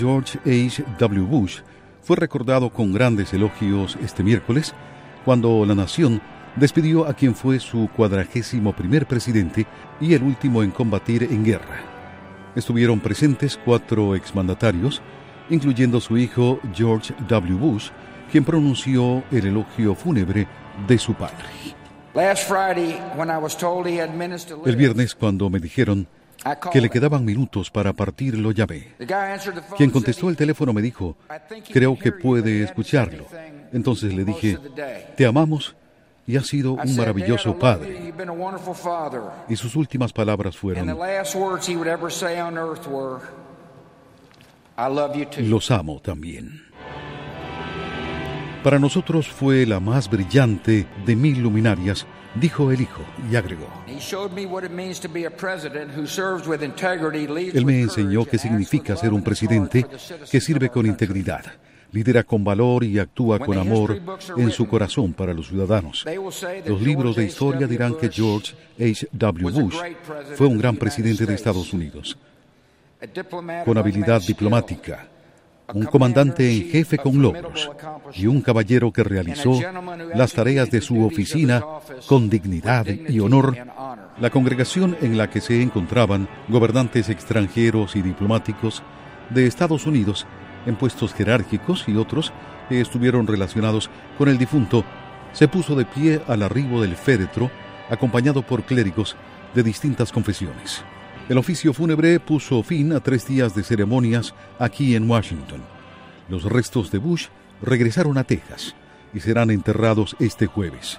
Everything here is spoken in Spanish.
George H. W. Bush fue recordado con grandes elogios este miércoles, cuando la nación despidió a quien fue su 41º presidente y el último en combatir en guerra. Estuvieron presentes 4 exmandatarios, incluyendo su hijo George W. Bush, quien pronunció el elogio fúnebre de su padre. El viernes, cuando me dijeron que le quedaban minutos para partir, lo llamé. Quien contestó el teléfono me dijo: creo que puede escucharlo. Entonces le dije: te amamos y has sido un maravilloso padre. Y sus últimas palabras fueron: los amo también. Para nosotros fue la más brillante de 1000 luminarias, dijo el hijo, y agregó: él me enseñó qué significa ser un presidente que sirve con integridad, lidera con valor y actúa con amor en su corazón para los ciudadanos. Los libros de historia dirán que George H. W. Bush fue un gran presidente de Estados Unidos, con habilidad diplomática, un comandante en jefe con logros y un caballero que realizó las tareas de su oficina con dignidad y honor. La congregación en la que se encontraban gobernantes extranjeros y diplomáticos de Estados Unidos en puestos jerárquicos y otros que estuvieron relacionados con el difunto se puso de pie al arribo del féretro, acompañado por clérigos de distintas confesiones. El oficio fúnebre puso fin a 3 días de ceremonias aquí en Washington. Los restos de Bush regresaron a Texas y serán enterrados este jueves.